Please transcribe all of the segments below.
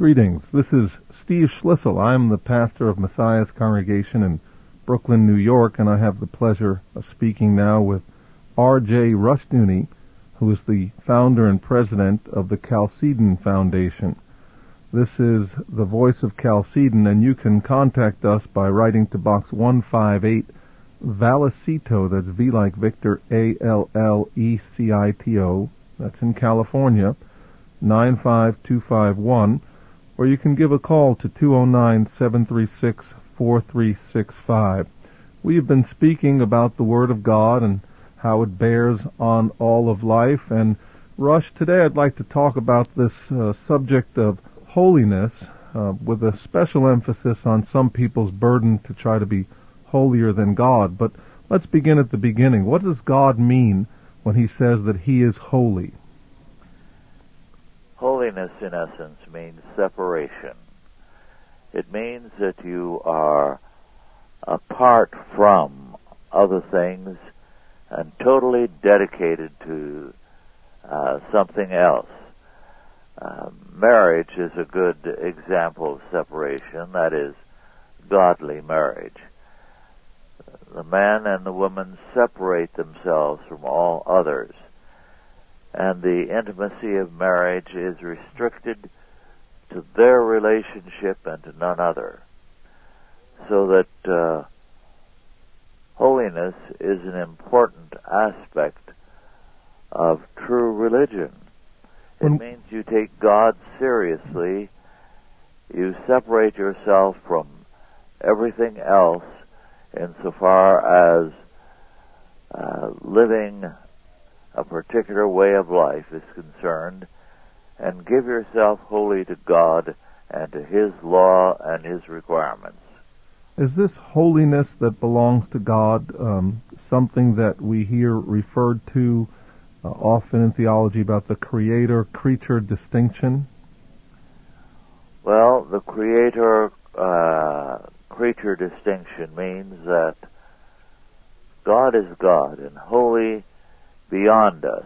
Greetings. This is Steve Schlissel. I'm the pastor of Messiah's congregation in Brooklyn, New York, and I have the pleasure of speaking now with R.J. Rushdoony, who is the founder and president of the Chalcedon Foundation. This is the Voice of Chalcedon, and you can contact us by writing to Box 158, Vallecito, that's V like Victor, Allecito, that's in California, 95251, or you can give a call to 209-736-4365. We have been speaking about the Word of God and how it bears on all of life. And Rush, today I'd like to talk about this subject of holiness with a special emphasis on some people's burden to try to be holier than God. But let's begin at the beginning. What does God mean when He says that He is holy? Holiness, in essence, means separation. It means that you are apart from other things and totally dedicated to something else. Marriage is a good example of separation, that is, godly marriage. The man and the woman separate themselves from all others, and the intimacy of marriage is restricted to their relationship and to none other. So that holiness is an important aspect of true religion. It means you take God seriously, you separate yourself from everything else insofar as living a particular way of life is concerned, and give yourself wholly to God and to His law and His requirements. Is this holiness that belongs to God something that we hear referred to often in theology about the creator-creature distinction? Well, the creator-creature distinction means that God is God and holy beyond us,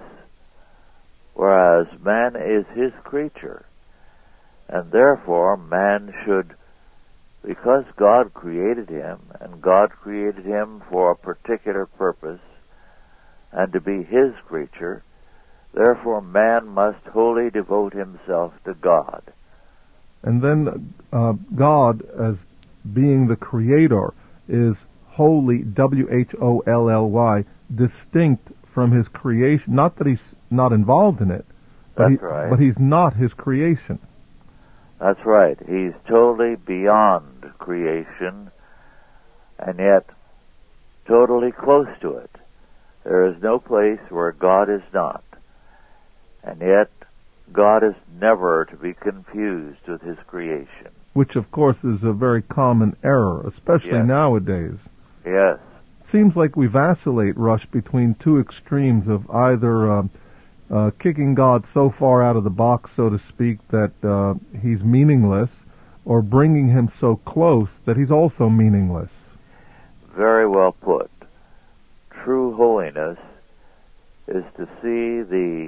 whereas man is His creature, and therefore man should, because God created him, and God created him for a particular purpose, and to be His creature, therefore man must wholly devote himself to God. And then God, as being the creator, is wholly, W-H-O-L-L-Y, distinct from His creation. Not that He's not involved in it, but, but He's not His creation. That's right. He's totally beyond creation, and yet totally close to it. There is no place where God is not, and yet God is never to be confused with His creation. Which, of course, is a very common error, especially nowadays. Yes. It seems like we vacillate, Rush, between two extremes of either kicking God so far out of the box, so to speak, that He's meaningless, or bringing Him so close that He's also meaningless. Very well put. True holiness is to see the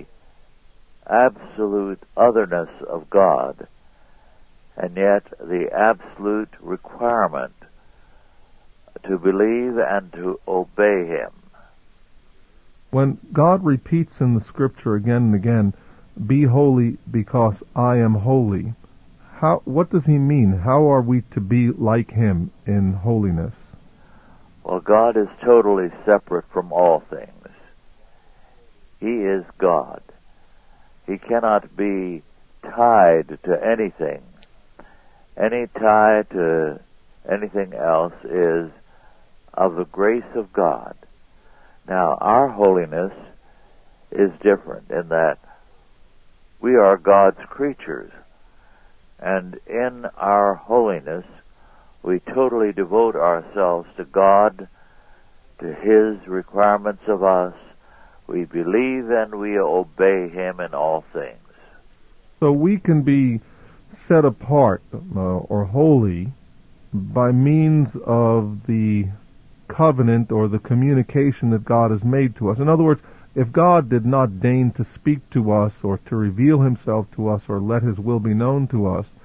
absolute otherness of God, and yet the absolute requirement to believe and to obey Him. When God repeats in the Scripture again and again, "Be holy because I am holy," what does He mean? How are we to be like Him in holiness? Well, God is totally separate from all things. He is God. He cannot be tied to anything. Any tie to anything else is of the grace of God. Now, our holiness is different in that we are God's creatures, and in our holiness we totally devote ourselves to God, to His requirements of us. We believe and we obey Him in all things. So we can be set apart or holy by means of the covenant or the communication that God has made to us. In other words, if God did not deign to speak to us or to reveal Himself to us or let His will be known to us,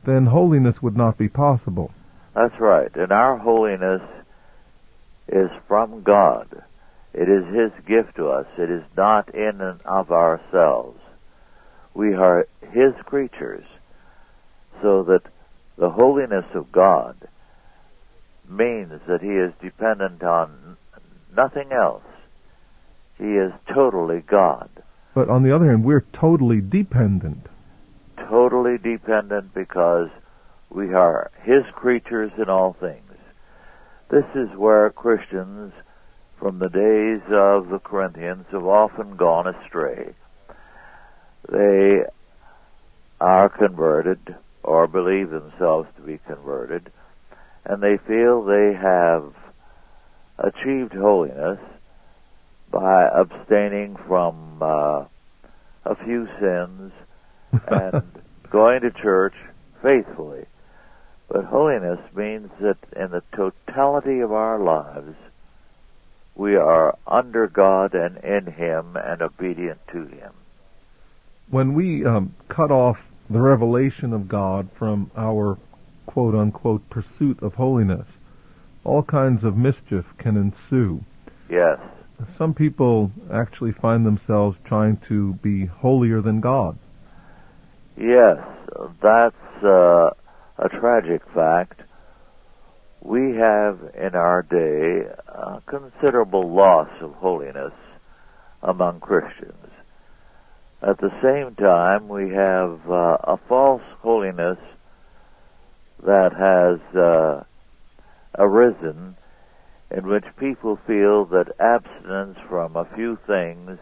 then holiness would not be possible. That's right. And our holiness is from God. It is His gift to us. It is not in and of ourselves. We are His creatures, so that the holiness of God means that He is dependent on nothing else. He is totally God. But on the other hand, we're totally dependent. Totally dependent because we are His creatures in all things. This is where Christians from the days of the Corinthians have often gone astray. They are converted or believe themselves to be converted, and they feel they have achieved holiness by abstaining from a few sins and going to church faithfully. But holiness means that in the totality of our lives, we are under God and in Him and obedient to Him. When we cut off the revelation of God from our quote-unquote pursuit of holiness, all kinds of mischief can ensue. Yes. Some people actually find themselves trying to be holier than God. Yes, that's a tragic fact. We have in our day a considerable loss of holiness among Christians. At the same time, we have a false holiness that has arisen, in which people feel that abstinence from a few things,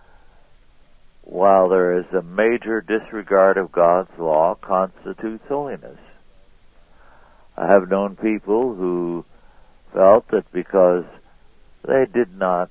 while there is a major disregard of God's law, constitutes holiness. I have known people who felt that because they did not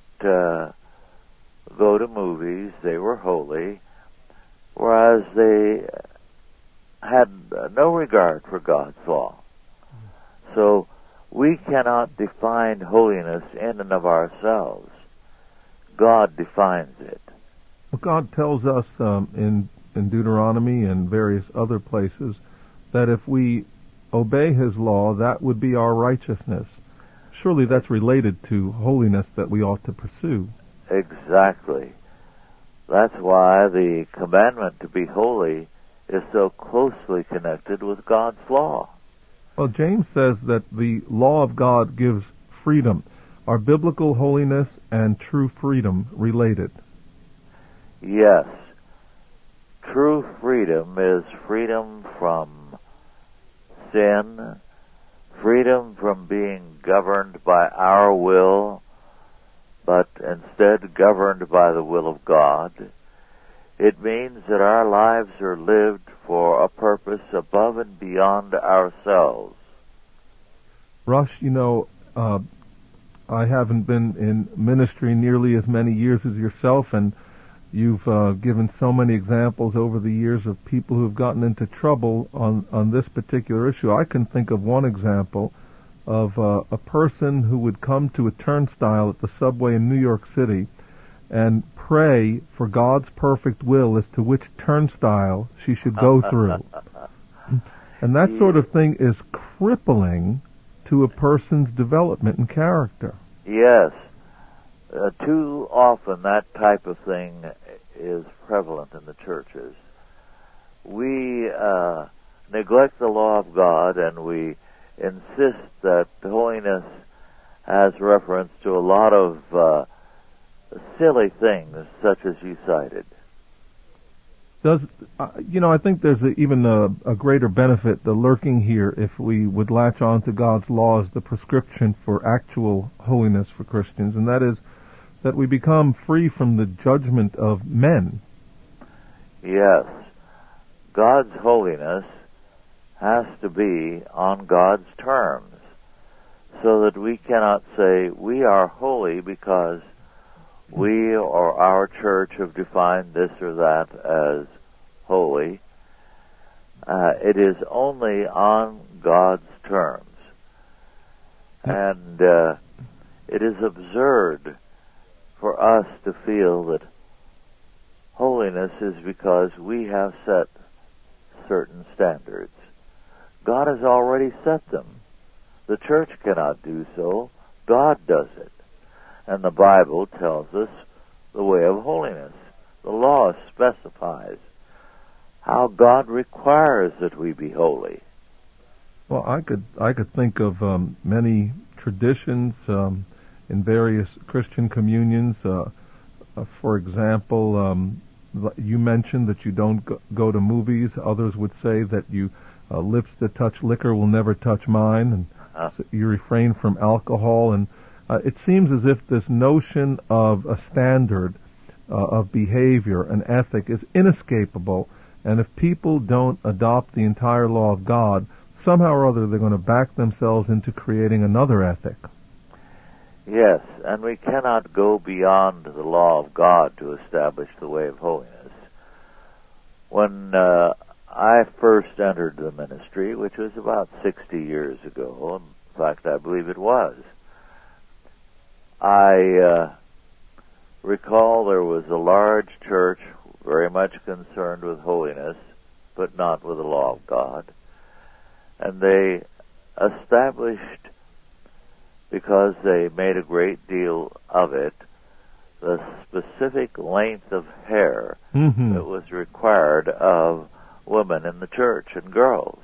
go to movies, they were holy, whereas they had no regard for God's law. So we cannot define holiness in and of ourselves. God defines it. Well, God tells us in Deuteronomy and various other places that if we obey His law, that would be our righteousness. Surely that's related to holiness that we ought to pursue. Exactly. That's why the commandment to be holy is so closely connected with God's law. Well, James says that the law of God gives freedom. Are biblical holiness and true freedom related? Yes. True freedom is freedom from sin, freedom from being governed by our will, but instead governed by the will of God. It means that our lives are lived for a purpose above and beyond ourselves. Rush, I haven't been in ministry nearly as many years as yourself, and you've given so many examples over the years of people who have gotten into trouble on this particular issue. I can think of one example of a person who would come to a turnstile at the subway in New York City and pray for God's perfect will as to which turnstile she should go through. And that sort of thing is crippling to a person's development and character. Yes. Too often that type of thing is prevalent in the churches. We neglect the law of God, and we insist that holiness has reference to a lot of silly things, such as you cited. I think there's even a greater benefit lurking here if we would latch on to God's law as the prescription for actual holiness for Christians, and that is that we become free from the judgment of men. Yes. God's holiness has to be on God's terms, so that we cannot say we are holy because we or our church have defined this or that as holy. It is only on God's terms. And it is absurd for us to feel that holiness is because we have set certain standards. God has already set them. The church cannot do so. God does it. And the Bible tells us the way of holiness. The law specifies how God requires that we be holy. Well, I could think of many traditions in various Christian communions. For example, you mentioned that you don't go to movies. Others would say that lips that touch liquor will never touch mine, and so you refrain from alcohol. And it seems as if this notion of a standard of behavior, an ethic, is inescapable. And if people don't adopt the entire law of God, somehow or other they're going to back themselves into creating another ethic. Yes, and we cannot go beyond the law of God to establish the way of holiness. When I first entered the ministry, which was about 60 years ago, in fact, I believe it was, I recall there was a large church very much concerned with holiness, but not with the law of God. And they established, because they made a great deal of it, the specific length of hair that was required of women in the church and girls.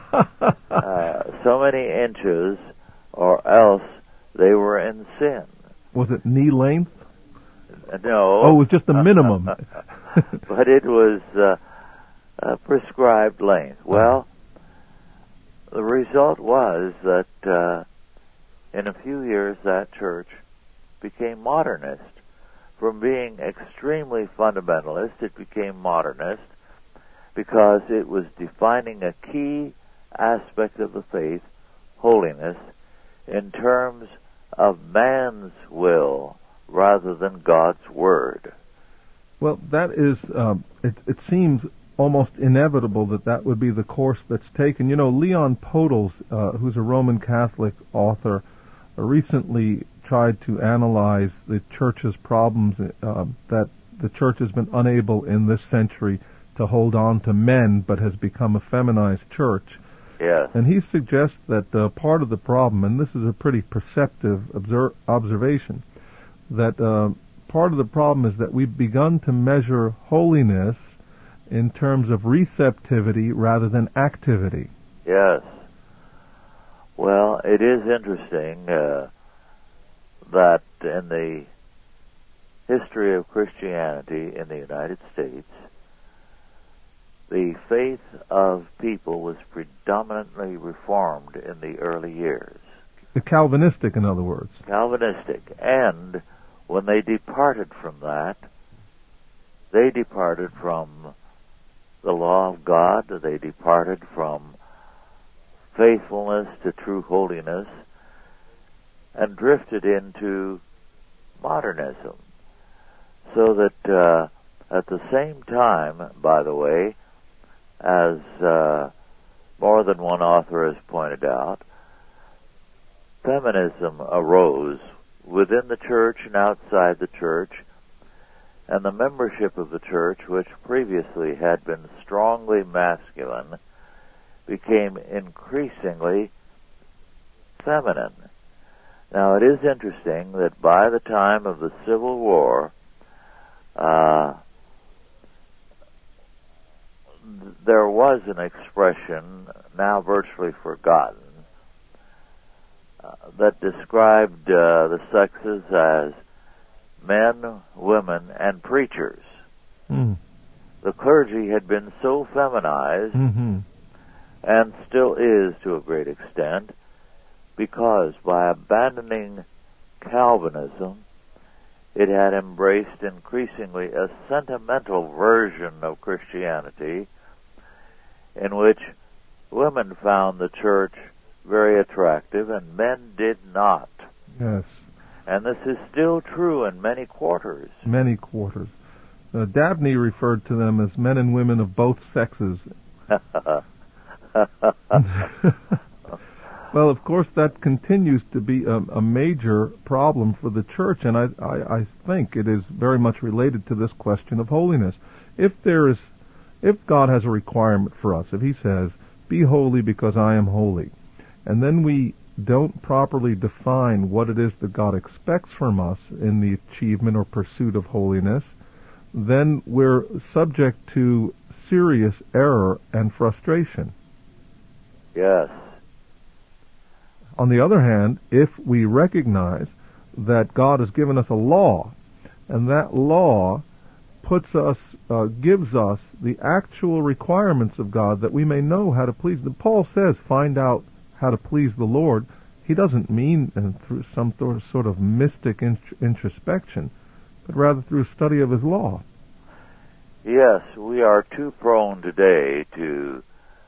So many inches, or else they were in sin. Was it knee length? No. Oh, it was just the minimum. But it was a prescribed length. Well, the result was that in a few years that church became modernist. From being extremely fundamentalist, it became modernist because it was defining a key aspect of the faith, holiness, in terms of man's will rather than God's word. Well, that is, it seems almost inevitable that would be the course that's taken. You know, Leon Podles, who's a Roman Catholic author, recently tried to analyze the church's problems that the church has been unable in this century to hold on to men, but has become a feminized church. Yes. And he suggests that part of the problem, and this is a pretty perceptive observation, that part of the problem is that we've begun to measure holiness in terms of receptivity rather than activity. Yes. Well, it is interesting that in the history of Christianity in the United States, the faith of people was predominantly reformed in the early years. The Calvinistic, in other words. Calvinistic. And when they departed from that, they departed from the law of God, they departed from faithfulness to true holiness, and drifted into modernism. So that at the same time, by the way, as more than one author has pointed out, feminism arose within the church and outside the church, and the membership of the church, which previously had been strongly masculine, became increasingly feminine. Now, it is interesting that by the time of the Civil War, there was an expression, now virtually forgotten, that described the sexes as men, women, and preachers. The clergy had been so feminized, and still is to a great extent, because by abandoning Calvinism, it had embraced increasingly a sentimental version of Christianity in which women found the church very attractive and men did not. Yes. And this is still true in many quarters. Many quarters. Dabney referred to them as men and women of both sexes. Well, of course, that continues to be a major problem for the church, and I think it is very much related to this question of holiness. If God has a requirement for us, if He says, be holy because I am holy. And then we don't properly define what it is that God expects from us in the achievement or pursuit of holiness, then we're subject to serious error and frustration. Yes. On the other hand, if we recognize that God has given us a law, and that law gives us the actual requirements of God that we may know how to please. Paul says, find out how to please the Lord. He doesn't mean through some sort of mystic introspection, but rather through study of His law. Yes, we are too prone today to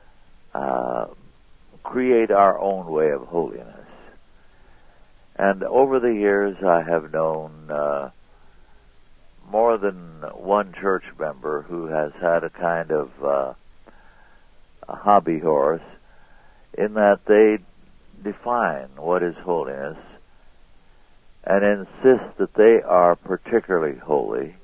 create our own way of holiness. And over the years, I have known more than one church member who has had a kind of a hobby horse in that they define what is holiness and insist that they are particularly holy,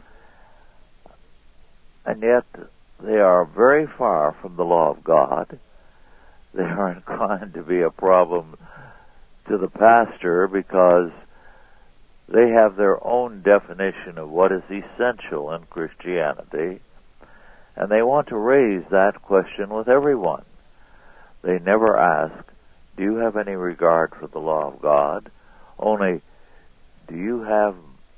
and yet they are very far from the law of God. They are inclined to be a problem to the pastor because they have their own definition of what is essential in Christianity, and they want to raise that question with everyone. They never ask, do you have any regard for the law of God? Only, do you have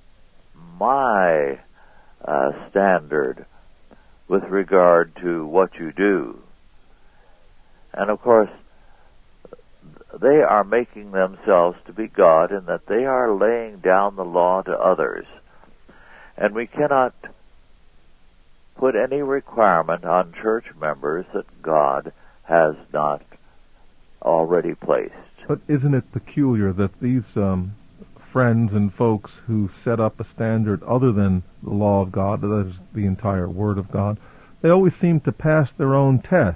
my standard with regard to what you do? And of course, they are making themselves to be God in that they are laying down the law to others. And we cannot put any requirement on church members that God has not already placed. But isn't it peculiar that these friends and folks who set up a standard other than the law of God, that is the entire Word of God, they always seem to pass their own test?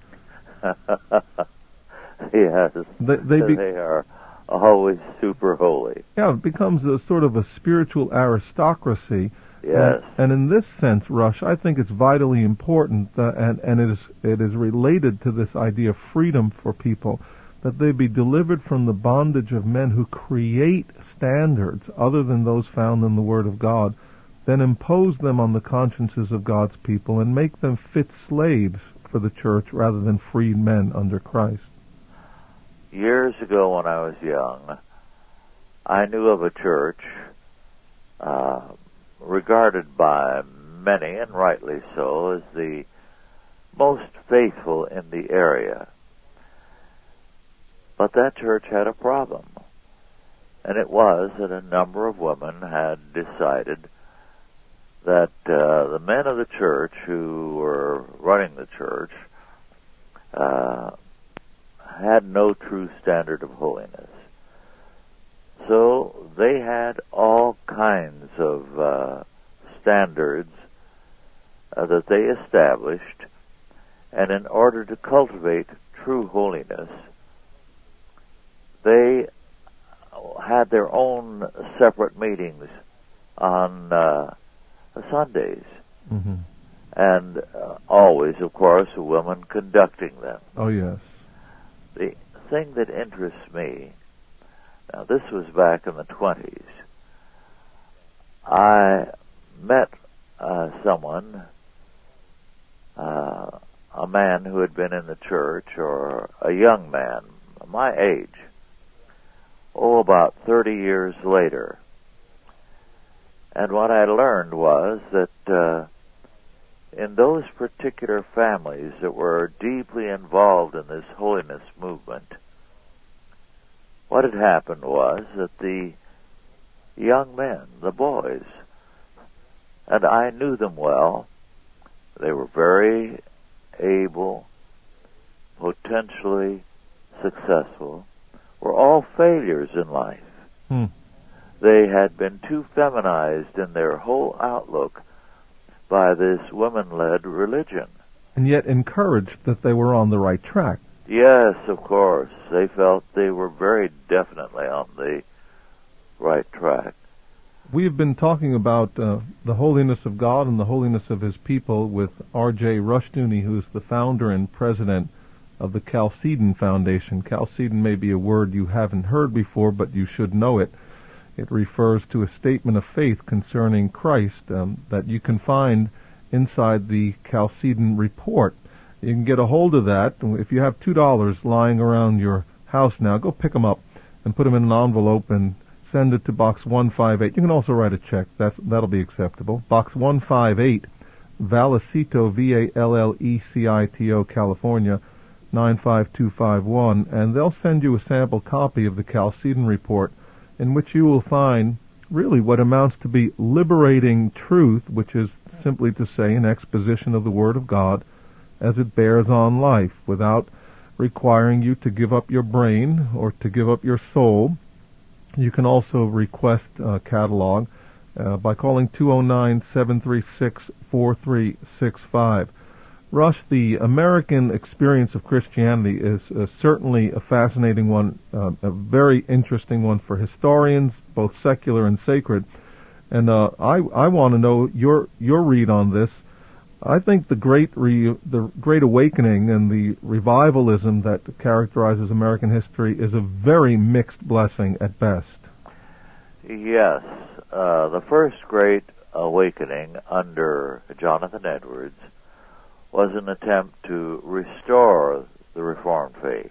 Yes, they are always super holy. Yeah, it becomes a sort of a spiritual aristocracy. Yes. And in this sense, Rush, I think it's vitally important, and it is related to this idea of freedom for people, that they be delivered from the bondage of men who create standards other than those found in the Word of God, then impose them on the consciences of God's people and make them fit slaves for the church rather than freed men under Christ. Years ago when I was young, I knew of a church regarded by many, and rightly so, as the most faithful in the area. But that church had a problem, and it was that a number of women had decided that the men of the church who were running the church had no true standard of holiness. So they had all kinds of standards that they established, and in order to cultivate true holiness, they had their own separate meetings on Sundays. Mm-hmm. And always, of course, a woman conducting them. Oh, yes. The thing that interests me, now this was back in the 20s, I met someone, a man who had been in the church, or a young man, my age, about 30 years later. And what I learned was that in those particular families that were deeply involved in this holiness movement, what had happened was that the young men, the boys, and I knew them well, they were very able, potentially successful, were all failures in life. They had been too feminized in their whole outlook by this women-led religion. And yet encouraged that they were on the right track. Yes, of course. They felt they were very definitely on the right track. We've been talking about the holiness of God and the holiness of His people with R.J. Rushdoony, who is the founder and president of the Chalcedon Foundation. Chalcedon may be a word you haven't heard before, but you should know it. It refers to a statement of faith concerning Christ that you can find inside the Chalcedon report. You can get a hold of that. If you have $2 lying around your house now, go pick them up and put them in an envelope and send it to Box 158. You can also write a check. That'll be acceptable. Box 158, Vallecito, Vallecito, California, 95251. And they'll send you a sample copy of the Chalcedon report, in which you will find really what amounts to be liberating truth, which is simply to say an exposition of the Word of God as it bears on life, without requiring you to give up your brain or to give up your soul. You can also request a catalog by calling 209-736-4365. Rush, the American experience of Christianity is certainly a fascinating one, a very interesting one for historians, both secular and sacred. And I want to know your read on this. I think the Great Awakening and the revivalism that characterizes American history is a very mixed blessing at best. Yes, the first Great Awakening under Jonathan Edwards was an attempt to restore the Reformed faith.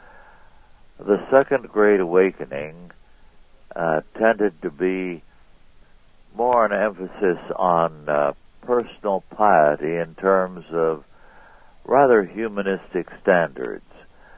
The Second Great Awakening tended to be more an emphasis on personal piety in terms of rather humanistic standards.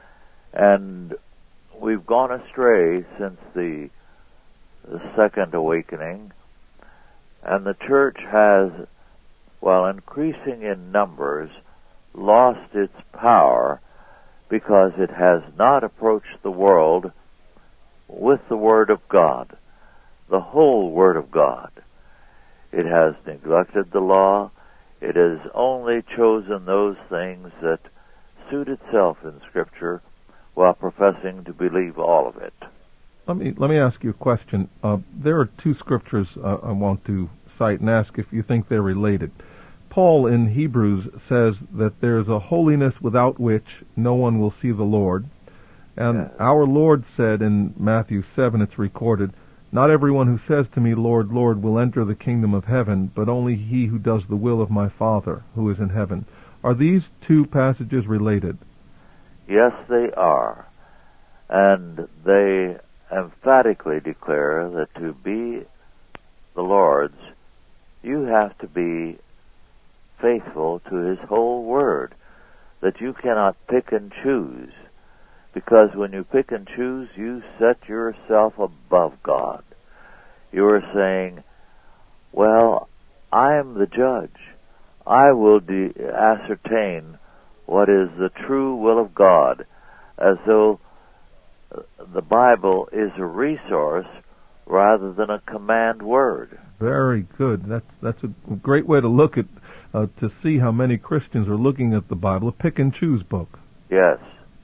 And we've gone astray since the Second Awakening, and the church has, while increasing in numbers, lost its power because it has not approached the world with the Word of God, the whole Word of God. It has neglected the law. It has only chosen those things that suit itself in Scripture while professing to believe all of it. Let me ask you a question. There are two scriptures I want to cite and ask if you think they're related. Paul in Hebrews says that there's a holiness without which no one will see the Lord. And our Lord said in Matthew 7, it's recorded, "Not everyone who says to me, Lord, Lord, will enter the kingdom of heaven, but only he who does the will of my Father who is in heaven." Are these two passages related? Yes, they are. And they emphatically declare that to be the Lord's, you have to be faithful to His whole Word, that you cannot pick and choose, because when you pick and choose, you set yourself above God. You are saying, well, I am the judge. I will ascertain what is the true will of God, as though the Bible is a resource rather than a command word. Very good. That's a great way to look at, to see how many Christians are looking at the Bible, a pick and choose book. Yes.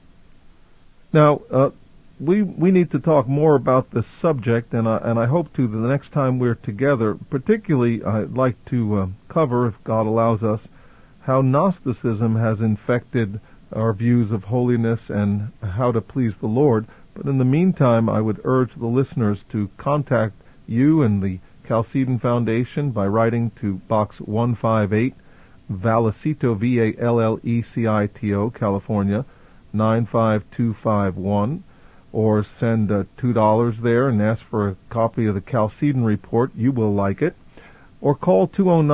Now, we need to talk more about this subject, and I hope to the next time we're together. Particularly, I'd like to cover, if God allows us, how Gnosticism has infected our views of holiness and how to please the Lord. But in the meantime, I would urge the listeners to contact you and the Chalcedon Foundation by writing to Box 158, Vallecito, Vallecito, California, 95251, or send $2 there and ask for a copy of the Chalcedon report. You will like it. Or call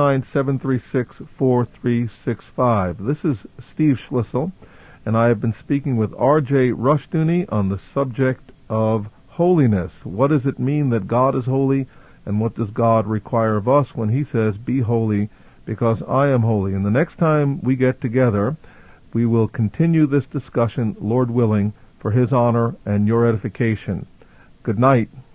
209-736-4365. This is Steve Schlissel, and I have been speaking with R.J. Rushdoony on the subject of holiness. What does it mean that God is holy, and what does God require of us when He says, "Be holy, because I am holy"? And the next time we get together, we will continue this discussion, Lord willing, for His honor and your edification. Good night.